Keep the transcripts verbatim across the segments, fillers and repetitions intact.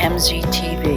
M Z T V.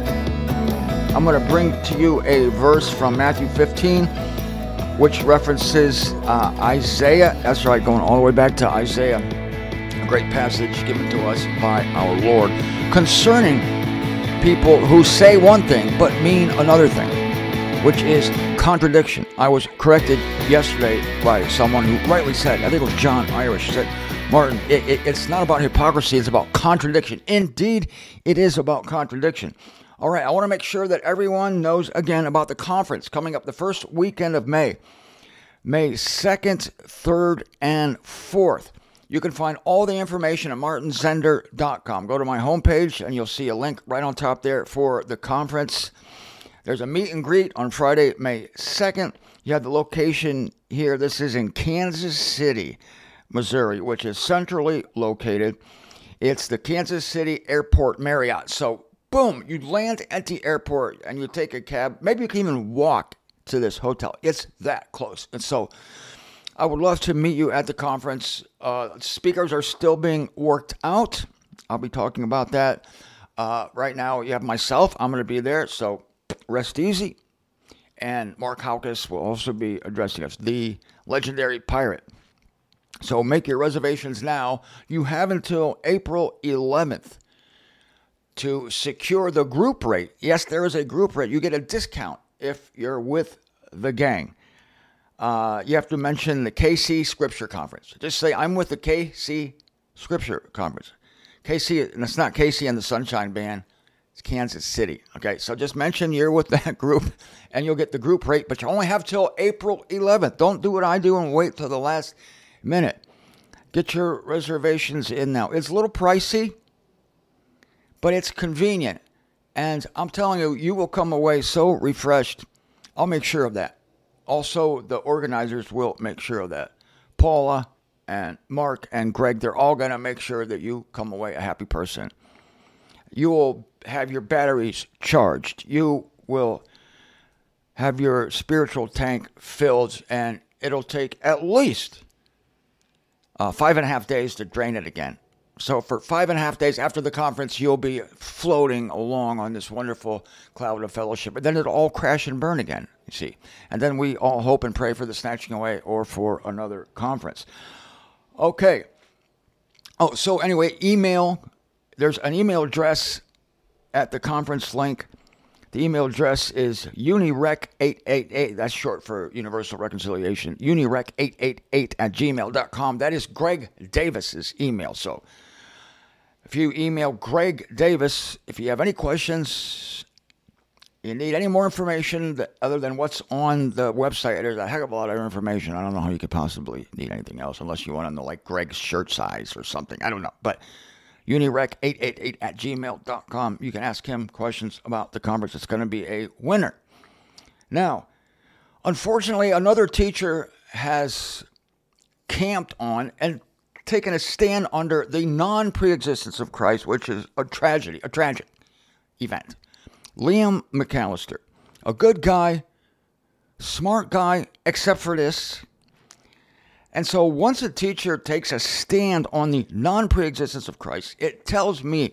I'm going to bring to you a verse from Matthew fifteen, which references uh, Isaiah. That's right, going all the way back to Isaiah. A great passage given to us by our Lord concerning people who say one thing but mean another thing, which is contradiction. I was corrected yesterday by someone who rightly said, I think it was John Irish, said, Martin, it, it, it's not about hypocrisy, it's about contradiction. Indeed, it is about contradiction. All right, I want to make sure that everyone knows again about the conference coming up the first weekend of May, May second, third, and fourth. You can find all the information at martin zender dot com. Go to my homepage and you'll see a link right on top there for the conference. There's a meet and greet on Friday, May second. You have the location here. This is in Kansas City, Missouri, which is centrally located. It's the Kansas City Airport Marriott. So, boom, you land at the airport and you take a cab. Maybe you can even walk to this hotel. It's that close. And so, I would love to meet you at the conference. Uh, speakers are still being worked out. I'll be talking about that. Uh, right now, you have myself. I'm going to be there, so rest easy. And Mark Haukus will also be addressing us, the legendary pirate. So make your reservations now. You have until April eleventh to secure the group rate. Yes, there is a group rate. You get a discount if you're with the gang. Uh, you have to mention the K C Scripture Conference. Just say, I'm with the K C Scripture Conference. K C, and it's not K C and the Sunshine Band. It's Kansas City. Okay, so just mention you're with that group, and you'll get the group rate. But you only have till April eleventh. Don't do what I do and wait till the last minute. Get your reservations in now. It's a little pricey, but it's convenient. And I'm telling you, you will come away so refreshed. I'll make sure of that. Also, the organizers will make sure of that. Paula and Mark and Greg, they're all going to make sure that you come away a happy person. You will have your batteries charged. You will have your spiritual tank filled, and it'll take at least uh, five and a half days to drain it again. So for five and a half days after the conference, you'll be floating along on this wonderful cloud of fellowship. But then it'll all crash and burn again, you see. And then we all hope and pray for the snatching away or for another conference. Okay. Oh, so anyway, email. There's an email address at the conference link. The email address is unirec eight eight eight. That's short for Universal Reconciliation. unirec eight eight eight at gmail dot com. That is Greg Davis's email. So if you email Greg Davis, if you have any questions, you need any more information that, other than what's on the website, there's a heck of a lot of information. I don't know how you could possibly need anything else unless you want to know like Greg's shirt size or something. I don't know. But unirec eight eight eight at gmail dot com. You can ask him questions about the conference. It's going to be a winner. Now, unfortunately, another teacher has camped on and taken a stand under the non-preexistence of Christ, which is a tragedy, a tragic event. Liam McAllister, a good guy, smart guy, except for this. And so once a teacher takes a stand on the non-preexistence of Christ, it tells me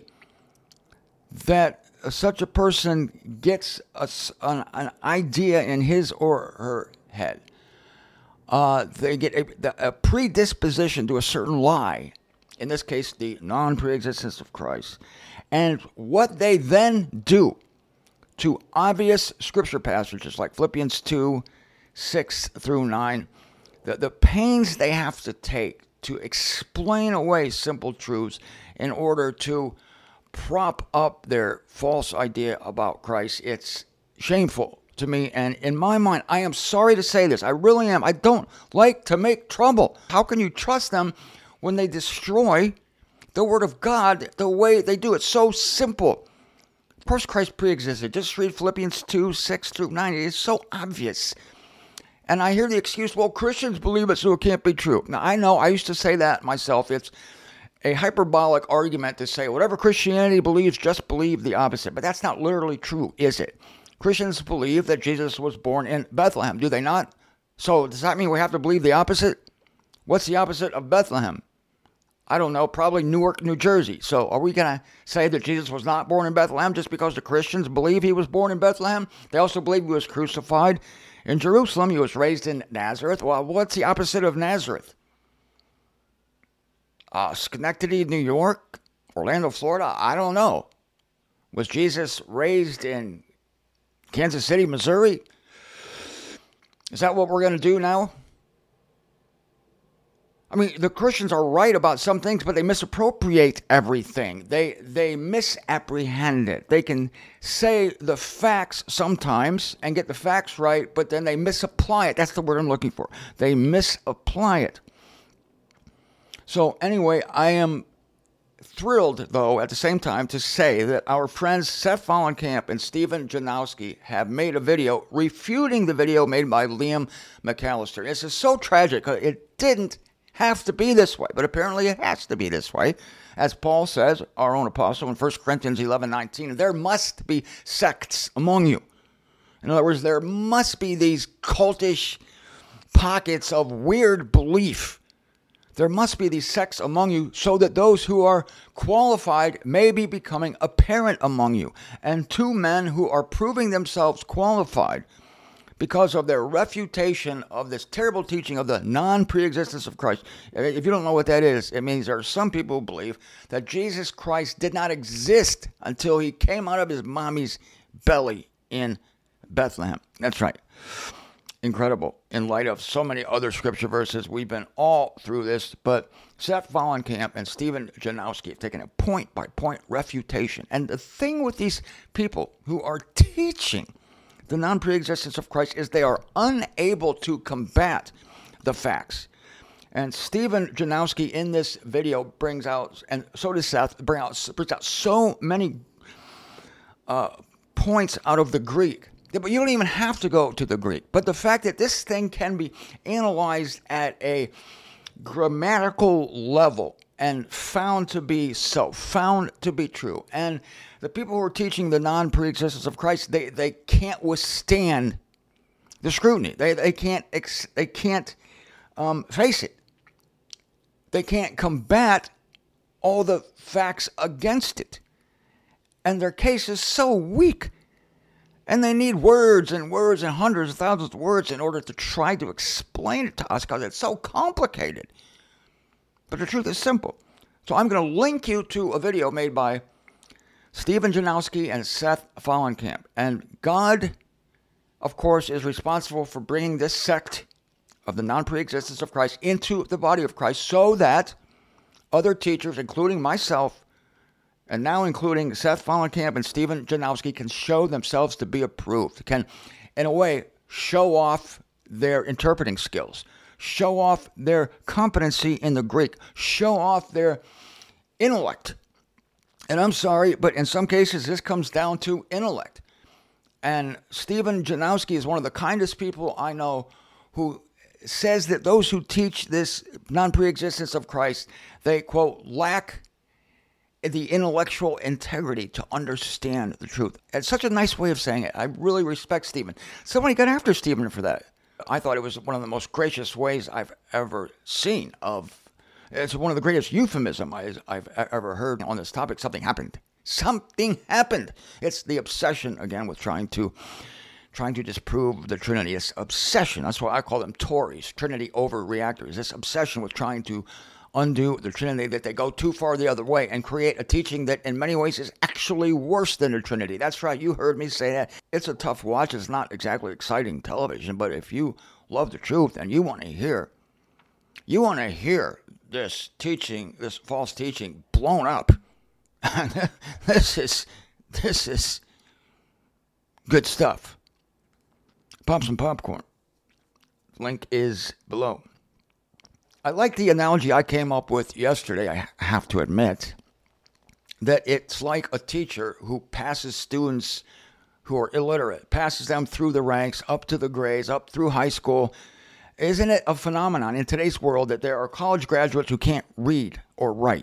that such a person gets a, an, an idea in his or her head. Uh, they get a, a predisposition to a certain lie, in this case, the non-preexistence of Christ. And what they then do to obvious scripture passages like Philippians two, six through nine, The, the pains they have to take to explain away simple truths in order to prop up their false idea about Christ, it's shameful to me. And in my mind, I am sorry to say this. I really am. I don't like to make trouble. How can you trust them when they destroy the Word of God the way they do? It's so simple. Of course, Christ pre-existed. Just read Philippians two, six through nine. It is so obvious. And I hear the excuse, well, Christians believe it, so it can't be true. Now, I know, I used to say that myself. It's a hyperbolic argument to say whatever Christianity believes, just believe the opposite. But that's not literally true, is it? Christians believe that Jesus was born in Bethlehem, do they not? So does that mean we have to believe the opposite? What's the opposite of Bethlehem? I don't know, probably Newark, New Jersey. So are we going to say that Jesus was not born in Bethlehem just because the Christians believe he was born in Bethlehem? They also believe he was crucified in Jerusalem. He was raised in Nazareth. Well, what's the opposite of Nazareth? Uh, Schenectady, New York? Orlando, Florida? I don't know. Was Jesus raised in Kansas City, Missouri? Is that what we're going to do now? I mean, the Christians are right about some things, but they misappropriate everything. They they misapprehend it. They can say the facts sometimes and get the facts right, but then they misapply it. That's the word I'm looking for. They misapply it. So anyway, I am thrilled, though, at the same time, to say that our friends Seth Vollenkamp and Stephen Janowski have made a video refuting the video made by Liam McAllister. This is so tragic. It didn't have to be this way, but apparently it has to be this way. As Paul says, our own apostle, in First Corinthians eleven nineteen, there must be sects among you. In other words, there must be these cultish pockets of weird belief. There must be these sects among you so that those who are qualified may be becoming apparent among you. And two men who are proving themselves qualified because of their refutation of this terrible teaching of the non-preexistence of Christ. If you don't know what that is, it means there are some people who believe that Jesus Christ did not exist until he came out of his mommy's belly in Bethlehem. That's right. Incredible. In light of so many other scripture verses, we've been all through this, but Seth Vollenkamp and Stephen Janowski have taken a point-by-point refutation. And the thing with these people who are teaching the non-preexistence of Christ is they are unable to combat the facts. And Stephen Janowski in this video brings out, and so does Seth, bring out, brings out so many uh, points out of the Greek. But you don't even have to go to the Greek. But the fact that this thing can be analyzed at a grammatical level and found to be so, found to be true. And the people who are teaching the non-preexistence of Christ, they, they can't withstand the scrutiny. They they can't they can't um, face it. They can't combat all the facts against it. And their case is so weak. And they need words and words and hundreds of thousands of words in order to try to explain it to us because it's so complicated. But the truth is simple. So I'm going to link you to a video made by Stephen Janowski and Seth Vollenkamp. And God, of course, is responsible for bringing this sect of the non-preexistence of Christ into the body of Christ so that other teachers, including myself, and now including Seth Vollenkamp and Stephen Janowski, can show themselves to be approved, can, in a way, show off their interpreting skills, show off their competency in the Greek, show off their intellect. And I'm sorry, but in some cases, this comes down to intellect. And Stephen Janowski is one of the kindest people I know who says that those who teach this non-preexistence of Christ, they, quote, lack the intellectual integrity to understand the truth. It's such a nice way of saying it. I really respect Stephen. Somebody got after Stephen for that. I thought it was one of the most gracious ways I've ever seen of, it's one of the greatest euphemism I've ever heard on this topic. Something happened. Something happened. It's the obsession, again, with trying to trying to disprove the Trinity. It's obsession. That's why I call them Tories, Trinity overreactors. This obsession with trying to undo the Trinity, that they go too far the other way and create a teaching that in many ways is actually worse than the Trinity. That's right, you heard me say that. It's a tough watch. It's not exactly exciting television, but if you love the truth and you want to hear, you want to hear this teaching, this false teaching blown up, this is, this is good stuff. Pop some popcorn. Link is below. I like the analogy I came up with yesterday, I have to admit, that it's like a teacher who passes students who are illiterate, passes them through the ranks, up to the grades, up through high school. Isn't it a phenomenon in today's world that there are college graduates who can't read or write,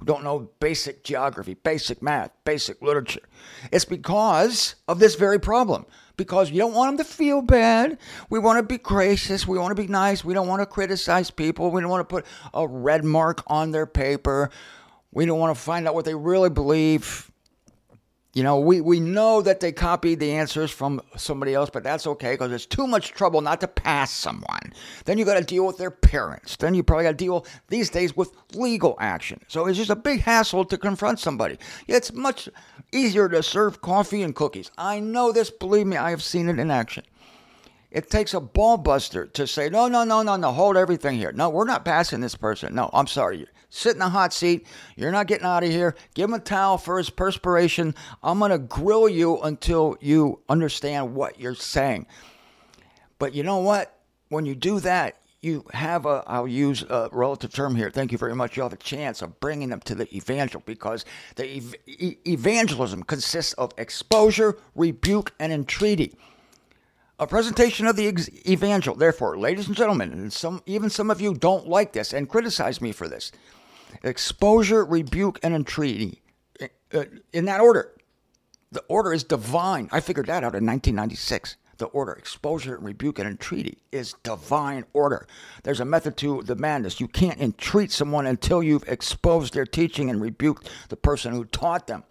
who don't know basic geography, basic math, basic literature. It's because of this very problem. Because you don't want them to feel bad. We want to be gracious. We want to be nice. We don't want to criticize people. We don't want to put a red mark on their paper. We don't want to find out what they really believe. You know, we, we know that they copied the answers from somebody else, but that's okay because it's too much trouble not to pass someone. Then you got to deal with their parents. Then you probably got to deal these days with legal action. So it's just a big hassle to confront somebody. It's much easier to serve coffee and cookies. I know this. Believe me, I have seen it in action. It takes a ball buster to say, no, no, no, no, no, hold everything here. No, we're not passing this person. No, I'm sorry. Sit in the hot seat. You're not getting out of here. Give him a towel for his perspiration. I'm going to grill you until you understand what you're saying. But you know what? When you do that, you have a, I'll use a relative term here. Thank you very much. You have a chance of bringing them to the evangel because the ev- e- evangelism consists of exposure, rebuke, and entreaty. A presentation of the ex- evangel. Therefore, ladies and gentlemen, and some even some of you don't like this and criticize me for this. Exposure, rebuke, and entreaty. Uh, in that order. The order is divine. I figured that out in nineteen ninety-six. The order, exposure, rebuke, and entreaty is divine order. There's a method to the madness. You can't entreat someone until you've exposed their teaching and rebuked the person who taught them.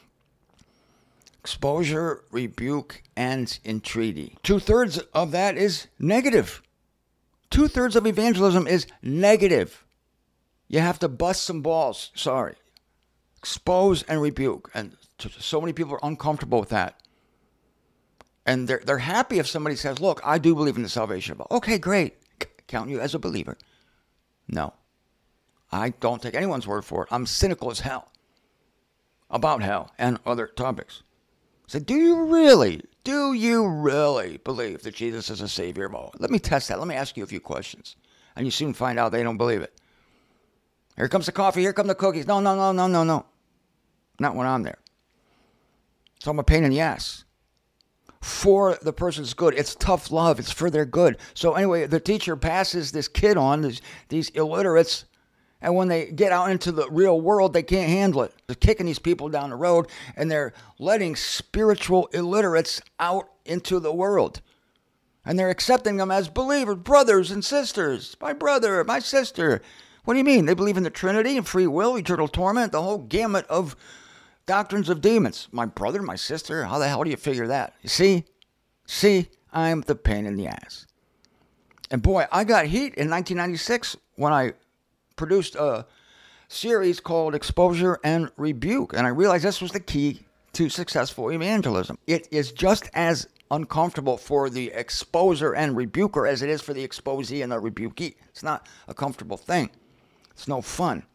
Exposure, rebuke, and entreaty. Two-thirds of that is negative. Two-thirds of evangelism is negative. You have to bust some balls. Sorry. Expose and rebuke. And so many people are uncomfortable with that. And they're, they're happy if somebody says, look, I do believe in the salvation of all. Okay, great. Count you as a believer. No. I don't take anyone's word for it. I'm cynical as hell about hell and other topics. So do you really, do you really believe that Jesus is a savior of all? Let me test that. Let me ask you a few questions. And you soon find out they don't believe it. Here comes the coffee. Here come the cookies. No, no, no, no, no, no. Not when I'm there. So I'm a pain in the ass. For the person's good. It's tough love. It's for their good. So anyway, the teacher passes this kid on, these, these illiterates, and when they get out into the real world, they can't handle it. They're kicking these people down the road, and they're letting spiritual illiterates out into the world. And they're accepting them as believers, brothers and sisters. My brother, my sister. What do you mean? They believe in the Trinity and free will, eternal torment, the whole gamut of doctrines of demons. My brother, my sister, how the hell do you figure that? You see? See? I'm the pain in the ass. And boy, I got heat in nineteen ninety-six when I produced a series called Exposure and Rebuke. And I realized this was the key to successful evangelism. It is just as uncomfortable for the exposer and rebuker as it is for the exposee and the rebukee. It's not a comfortable thing. It's no fun.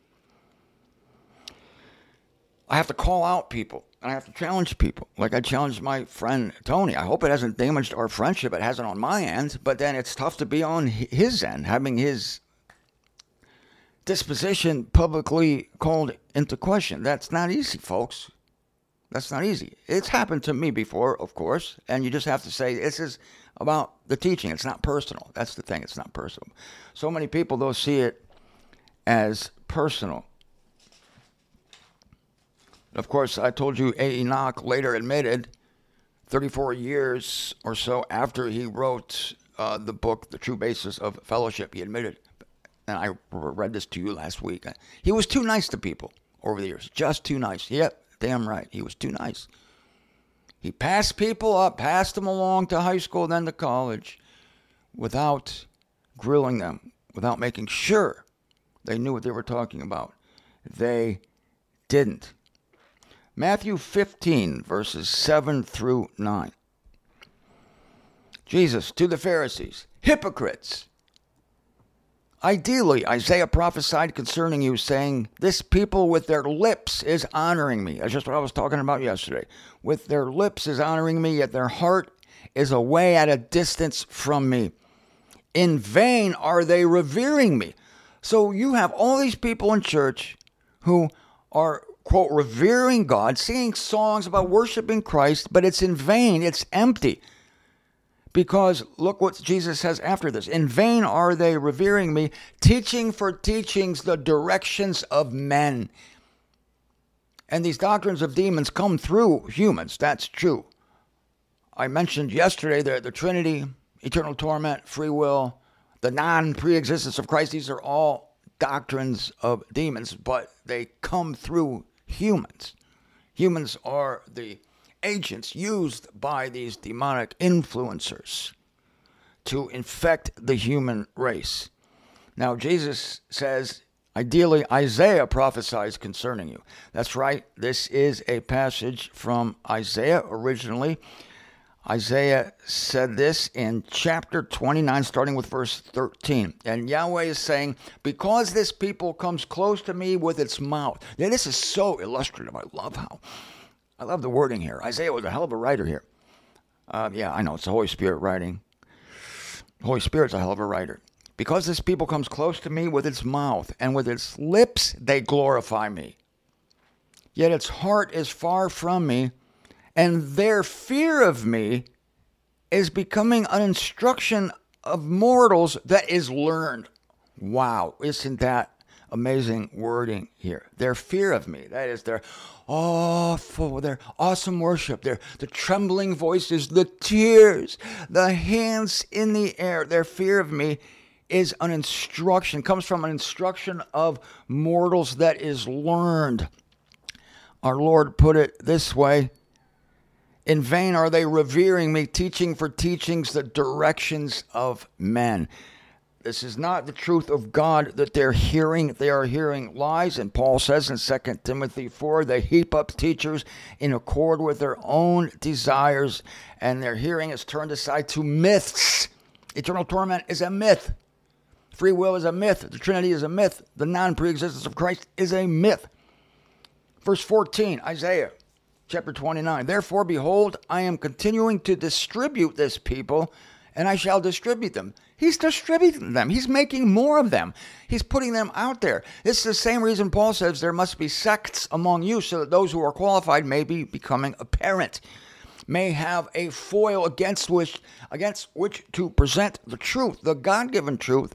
I have to call out people, and I have to challenge people, like I challenged my friend Tony. I hope it hasn't damaged our friendship. It hasn't on my end, but then it's tough to be on his end, having his disposition publicly called into question. That's not easy, folks. That's not easy. It's happened to me before, of course, and you just have to say, this is about the teaching. It's not personal. That's the thing. It's not personal. So many people, though, see it as personal. Of course, I told you A. Enoch later admitted, thirty-four years or so after he wrote uh, the book, The True Basis of Fellowship, he admitted, and I read this to you last week, he was too nice to people over the years. Just too nice. Yep, damn right. He was too nice. He passed people up, passed them along to high school, then to college, without grilling them, without making sure they knew what they were talking about. They didn't. Matthew fifteen, verses seven through nine. Jesus to the Pharisees, hypocrites. Ideally, Isaiah prophesied concerning you, saying, this people with their lips is honoring me. That's just what I was talking about yesterday. With their lips is honoring me, yet their heart is away at a distance from me. In vain are they revering me. So you have all these people in church who are, quote, revering God, singing songs about worshiping Christ, but it's in vain, it's empty. Because look what Jesus says after this. In vain are they revering me, teaching for teachings the directions of men. And these doctrines of demons come through humans. That's true. I mentioned yesterday that the Trinity, eternal torment, free will, the non-pre-existence of Christ, these are all doctrines of demons, but they come through humans. Humans are the agents used by these demonic influencers to infect the human race. Now, Jesus says, ideally, Isaiah prophesies concerning you. That's right. This is a passage from Isaiah originally. Isaiah said this in chapter twenty-nine, starting with verse thirteen. And Yahweh is saying, because this people comes close to me with its mouth. Now, this is so illustrative. I love how, I love the wording here. Isaiah was a hell of a writer here. Uh, yeah, I know, it's the Holy Spirit writing. The Holy Spirit's a hell of a writer. Because this people comes close to me with its mouth, and with its lips they glorify me. Yet its heart is far from me, and their fear of me is becoming an instruction of mortals that is learned. Wow, isn't that amazing wording here? Their fear of me, that is their awful, their awesome worship, their the trembling voices, the tears, the hands in the air. Their fear of me is an instruction, comes from an instruction of mortals that is learned. Our Lord put it this way, in vain are they revering me, teaching for teachings the directions of men. This is not the truth of God that they're hearing. They are hearing lies. And Paul says in Second Timothy four, they heap up teachers in accord with their own desires, and their hearing is turned aside to myths. Eternal torment is a myth. Free will is a myth. The Trinity is a myth. The non-pre-existence of Christ is a myth. Verse fourteen, Isaiah chapter twenty-nine. Therefore, behold, I am continuing to distribute this people, and I shall distribute them. He's distributing them. He's making more of them. He's putting them out there. This is the same reason Paul says there must be sects among you, so that those who are qualified may be becoming apparent, may have a foil against which, against which to present the truth, the God-given truth,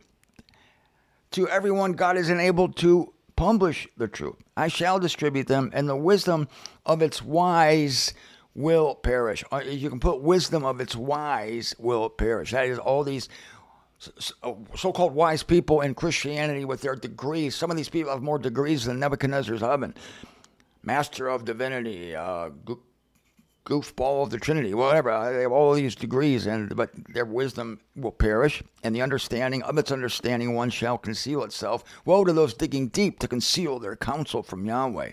to everyone God is enabled to publish the truth. I shall distribute them, and the wisdom of its wise will perish. You can put wisdom of its wise will perish. That is, all these so-called wise people in Christianity with their degrees. Some of these people have more degrees than Nebuchadnezzar's oven. Master of Divinity, uh, goofball of the Trinity, whatever. They have all these degrees, and but their wisdom will perish, and the understanding of its understanding one shall conceal itself. Woe to those digging deep to conceal their counsel from Yahweh.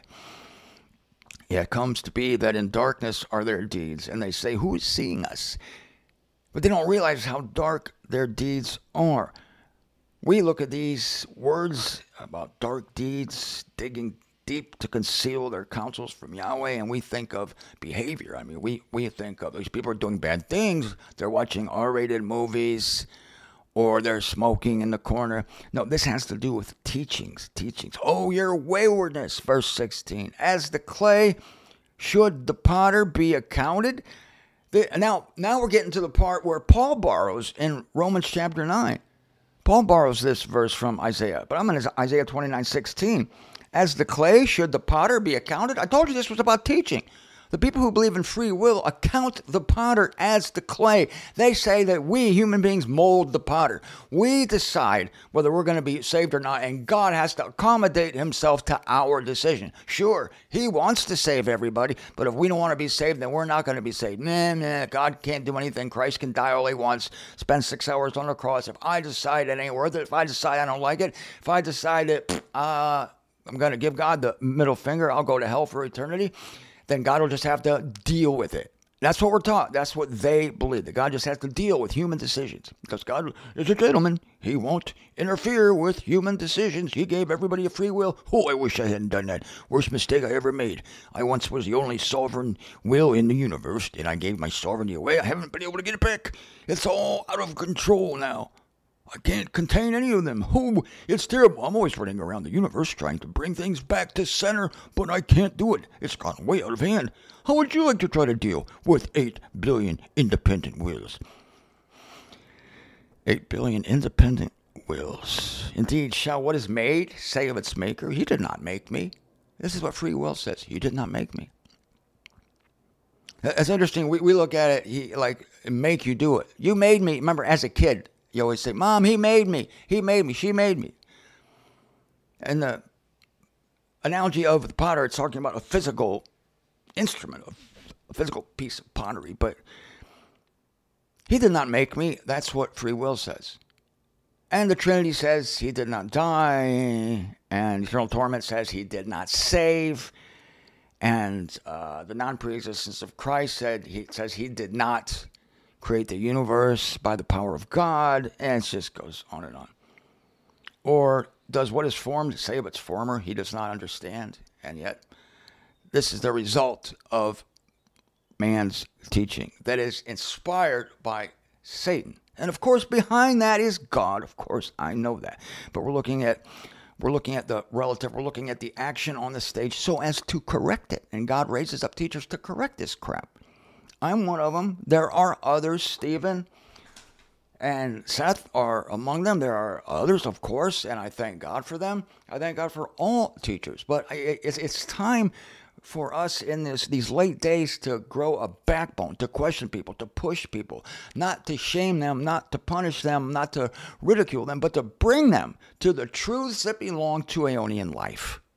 Yeah, it comes to be that in darkness are their deeds, and they say, who is seeing us? But they don't realize how dark their deeds are. We look at these words about dark deeds, digging deep to conceal their counsels from Yahweh, and we think of behavior. I mean, we, we think of these people are doing bad things. They're watching R-rated movies, or they're smoking in the corner. No, this has to do with teachings, teachings. Oh, your waywardness, verse sixteen. As the clay, should the potter be accounted? The, now, now we're getting to the part where Paul borrows in Romans chapter nine. Paul borrows this verse from Isaiah, but I'm in Isaiah twenty-nine sixteen. As the clay, should the potter be accounted? I told you this was about teaching. The people who believe in free will account the potter as the clay. They say that we, human beings, mold the potter. We decide whether we're going to be saved or not, and God has to accommodate himself to our decision. Sure, he wants to save everybody, but if we don't want to be saved, then we're not going to be saved. Nah, nah, God can't do anything. Christ can die all he wants, spend six hours on the cross. If I decide it ain't worth it, if I decide I don't like it, if I decide that uh, I'm going to give God the middle finger, I'll go to hell for eternity, then God will just have to deal with it. That's what we're taught. That's what they believe, that God just has to deal with human decisions. Because God is a gentleman. He won't interfere with human decisions. He gave everybody a free will. Oh, I wish I hadn't done that. Worst mistake I ever made. I once was the only sovereign will in the universe, and I gave my sovereignty away. I haven't been able to get it back. It's all out of control now. I can't contain any of them. Oh, it's terrible. I'm always running around the universe trying to bring things back to center, but I can't do it. It's gone way out of hand. How would you like to try to deal with eight billion independent wills? eight billion independent wills. Indeed, shall what is made say of its maker, he did not make me. This is what free will says. You did not make me. It's interesting. We, we look at it he, like, make you do it. You made me. Remember, as a kid, you always say, Mom, he made me. He made me. She made me. And the analogy of the potter, it's talking about a physical instrument, a physical piece of pottery. But he did not make me. That's what free will says. And the Trinity says he did not die. And eternal torment says he did not save. And uh, the non-preexistence of Christ said he says he did not create the universe by the power of God. And it just goes on and on. Or does what is formed say of its former? He does not understand. And yet, this is the result of man's teaching that is inspired by Satan. And of course, behind that is God. Of course, I know that. But we're looking at we're looking at the relative. We're looking at the action on the stage so as to correct it. And God raises up teachers to correct this crap. I'm one of them. There are others, Stephen and Seth are among them. There are others, of course, and I thank God for them. I thank God for all teachers. But it's, it's time for us in this these late days to grow a backbone, to question people, to push people, not to shame them, not to punish them, not to ridicule them, but to bring them to the truths that belong to Aeonian life.